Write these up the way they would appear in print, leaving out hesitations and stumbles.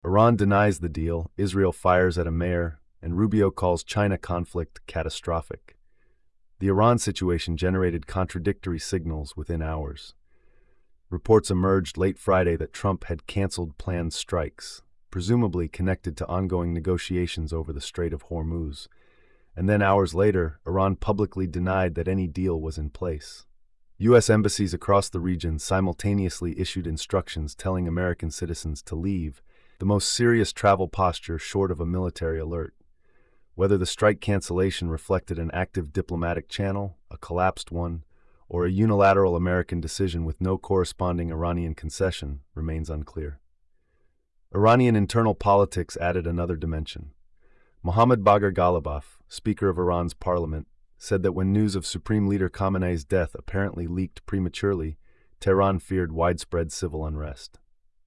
Iran denies the deal, Israel fires at a mayor, and Rubio calls China conflict catastrophic. The Iran situation generated contradictory signals within hours. Reports emerged late Friday that Trump had canceled planned strikes, presumably connected to ongoing negotiations over the Strait of Hormuz. And then hours later, Iran publicly denied that any deal was in place. U.S. embassies across the region simultaneously issued instructions telling American citizens to leave, the most serious travel posture short of a military alert. Whether the strike cancellation reflected an active diplomatic channel, a collapsed one, or a unilateral American decision with no corresponding Iranian concession remains unclear. Iranian internal politics added another dimension. Mohammad Bagher Ghalibaf, Speaker of Iran's parliament, said that when news of Supreme Leader Khamenei's death apparently leaked prematurely, Tehran feared widespread civil unrest.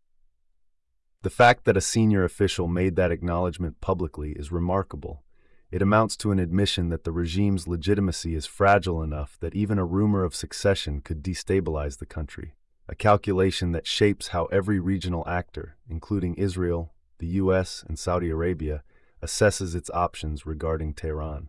The fact that a senior official made that acknowledgement publicly is remarkable. It amounts to an admission that the regime's legitimacy is fragile enough that even a rumor of succession could destabilize the country, a calculation that shapes how every regional actor, including Israel, the U.S., and Saudi Arabia, assesses its options regarding Tehran.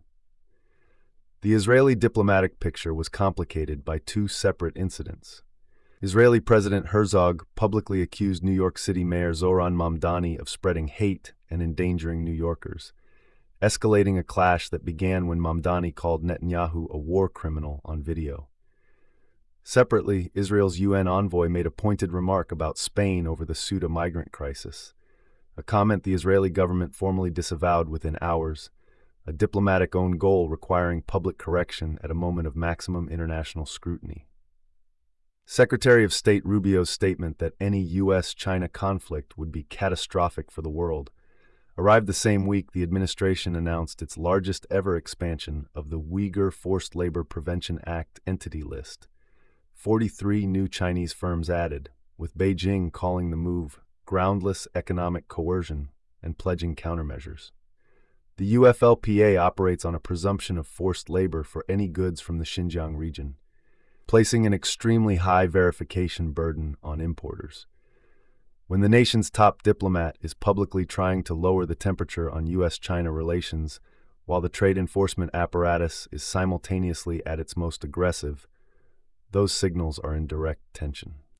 The Israeli diplomatic picture was complicated by two separate incidents. Israeli President Herzog publicly accused New York City Mayor Zohran Mamdani of spreading hate and endangering New Yorkers, escalating a clash that began when Mamdani called Netanyahu a war criminal on video. Separately, Israel's UN envoy made a pointed remark about Spain over the Ceuta migrant crisis, a comment the Israeli government formally disavowed within hours, a diplomatic own goal requiring public correction at a moment of maximum international scrutiny. Secretary of State Rubio's statement that any U.S.-China conflict would be catastrophic for the world arrived the same week the administration announced its largest ever expansion of the Uyghur Forced Labor Prevention Act entity list. 43 new Chinese firms added, with Beijing calling the move groundless economic coercion and pledging countermeasures. The UFLPA operates on a presumption of forced labor for any goods from the Xinjiang region, placing an extremely high verification burden on importers. When the nation's top diplomat is publicly trying to lower the temperature on U.S.-China relations, while the trade enforcement apparatus is simultaneously at its most aggressive, those signals are in direct tension.